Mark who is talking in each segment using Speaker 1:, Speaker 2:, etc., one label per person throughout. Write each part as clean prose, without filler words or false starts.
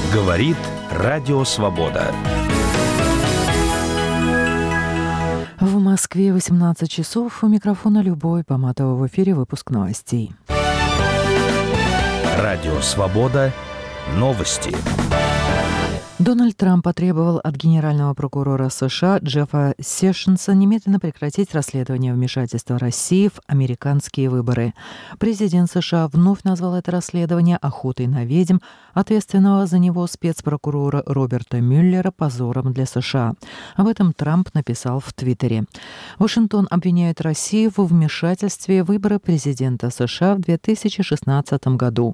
Speaker 1: Говорит Радио Свобода.
Speaker 2: В Москве 18 часов. У микрофона Любовь Поматова. В эфире выпуск новостей.
Speaker 1: Радио Свобода. Новости.
Speaker 2: Дональд Трамп потребовал от генерального прокурора США Джеффа Сешенса немедленно прекратить расследование вмешательства России в американские выборы. Президент США вновь назвал это расследование охотой на ведьм, ответственного за него спецпрокурора Роберта Мюллера позором для США. Об этом Трамп написал в Твиттере. Вашингтон обвиняет Россию во вмешательстве в выборы президента США в 2016 году.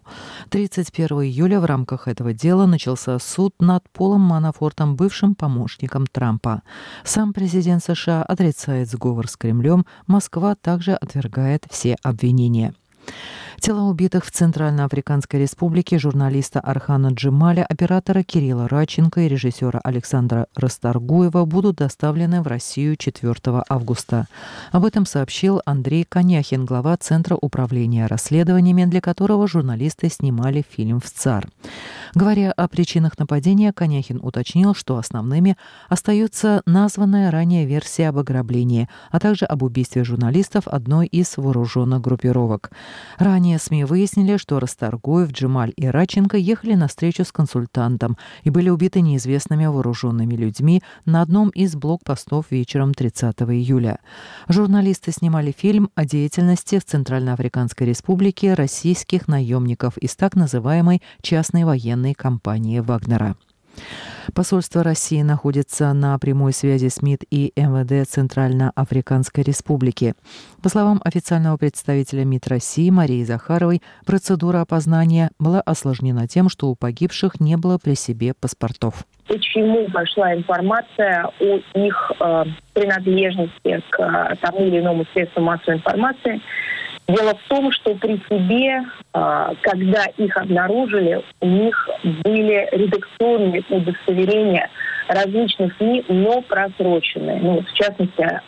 Speaker 2: 31 июля в рамках этого дела начался суд над Полом Манафортом, бывшим помощником Трампа. Сам президент США отрицает сговор с Кремлем. Москва также отвергает все обвинения. Тела убитых в Центральноафриканской Республике журналиста Архана Джемаля, оператора Кирилла Радченко и режиссера Александра Расторгуева будут доставлены в Россию 4 августа. Об этом сообщил Андрей Коняхин, глава Центра управления расследованиями, для которого журналисты снимали фильм в ЦАР. Говоря о причинах нападения, Коняхин уточнил, что основными остаются названная ранее версия об ограблении, а также об убийстве журналистов одной из вооруженных группировок. Ранее СМИ выяснили, что Расторгуев, Джемаль и Радченко ехали на встречу с консультантом и были убиты неизвестными вооруженными людьми на одном из блокпостов вечером 30 июля. Журналисты снимали фильм о деятельности в Центральноафриканской Республике российских наемников из так называемой частной военной компании Вагнера. Посольство России находится на прямой связи с МИД и МВД Центральноафриканской Республики. По словам официального представителя МИД России Марии Захаровой, процедура опознания была осложнена тем, что у погибших не было при себе паспортов.
Speaker 3: Почему пошла информация о их принадлежности к тому или иному средству массовой информации? Дело в том, что при себе, когда их обнаружили, у них были редакционные удостоверения различных СМИ, но просроченные. В частности,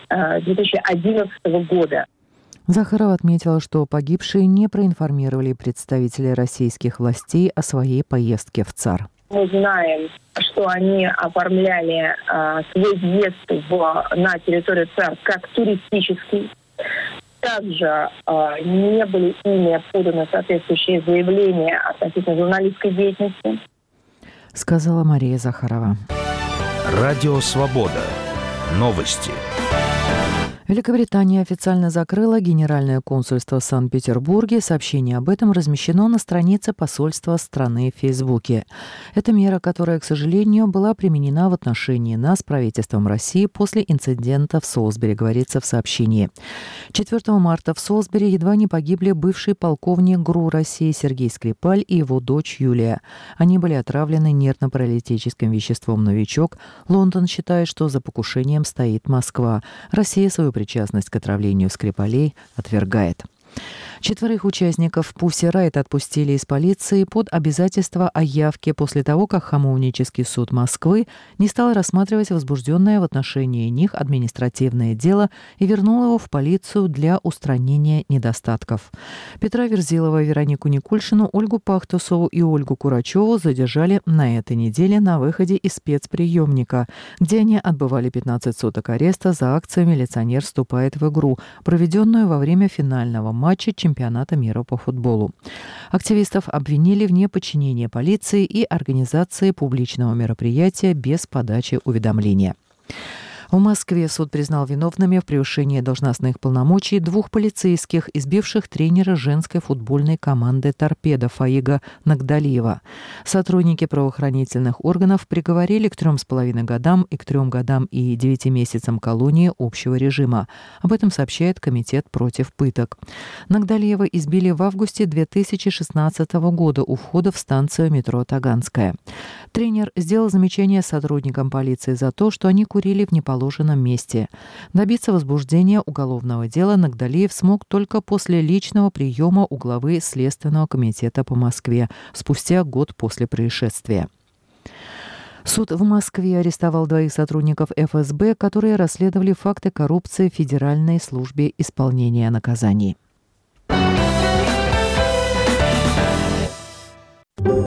Speaker 3: 2011 года.
Speaker 2: Захарова отметила, что погибшие не проинформировали представителей российских властей о своей поездке в ЦАР.
Speaker 3: Мы знаем, что они оформляли свой въезд на территорию ЦАР как туристический. Также не были ими поданы соответствующие заявления относительно журналистской деятельности,
Speaker 2: сказала Мария Захарова.
Speaker 1: Радио Свобода. Новости.
Speaker 2: Великобритания официально закрыла Генеральное консульство в Санкт-Петербурге. Сообщение об этом размещено на странице посольства страны в Фейсбуке. Это мера, которая, к сожалению, была применена в отношении нас правительством России после инцидента в Солсбери, говорится в сообщении. 4 марта в Солсбери едва не погибли бывший полковник ГРУ России Сергей Скрипаль и его дочь Юлия. Они были отравлены нервно-паралитическим веществом «Новичок». Лондон считает, что за покушением стоит Москва. Россия свою причастность к отравлению Скрипалей отвергает. 4 участников Pussy Riot отпустили из полиции под обязательство о явке после того, как Хамовнический суд Москвы не стал рассматривать возбужденное в отношении них административное дело и вернул его в полицию для устранения недостатков. Петра Верзилова, Веронику Никульшину, Ольгу Пахтусову и Ольгу Курачеву задержали на этой неделе на выходе из спецприемника, где они отбывали 15 суток ареста за акцию «Милиционер вступает в игру», проведенную во время финального матча чемпионата мира по футболу. Активистов обвинили в неподчинении полиции и организации публичного мероприятия без подачи уведомления. В Москве суд признал виновными в превышении должностных полномочий 2 полицейских, избивших тренера женской футбольной команды «Торпедо» Фаига Нагдалиева. Сотрудники правоохранительных органов приговорили к 3,5 годам и к 3 годам и 9 месяцам колонии общего режима. Об этом сообщает Комитет против пыток. Нагдалиева избили в августе 2016 года у входа в станцию метро Таганская. Тренер сделал замечание сотрудникам полиции за то, что они курили в неположенном месте. Добиться возбуждения уголовного дела Нагдалиев смог только после личного приема у главы Следственного комитета по Москве, спустя год после происшествия. Суд в Москве арестовал 2 сотрудников ФСБ, которые расследовали факты коррупции в Федеральной службе исполнения наказаний.